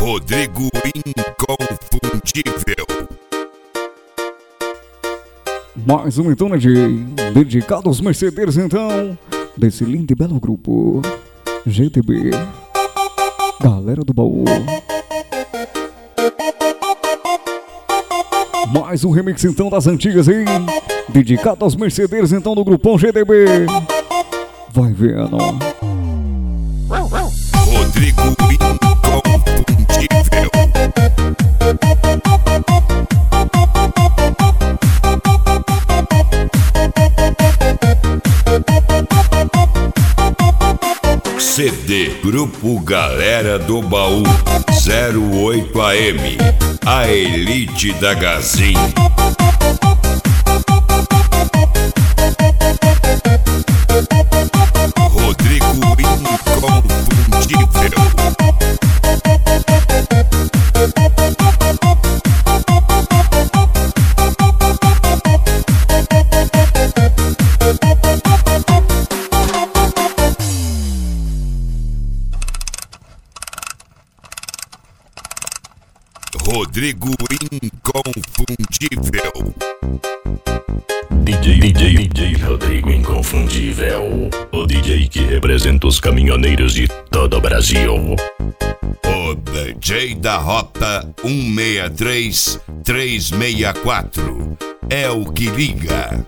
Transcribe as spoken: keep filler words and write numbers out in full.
Rodrigo Inconfundível. Mais um então, né, de dedicado aos mercedeiros então desse lindo e belo grupo G T B, Galera do Baú. Mais um remix então das antigas, hein? Dedicado aos mercedeiros então do grupão G T B. Vai vendo. Rodrigo Inconfundível. C D Grupo Galera do Baú zero oito A M, a elite da Gazin. Rodrigo Inconfundível. Rodrigo Inconfundível. D J, D J, D J Rodrigo Inconfundível. O D J que representa os caminhoneiros de todo o Brasil. O D J da Rota um seis três, três seis quatro. É o que liga.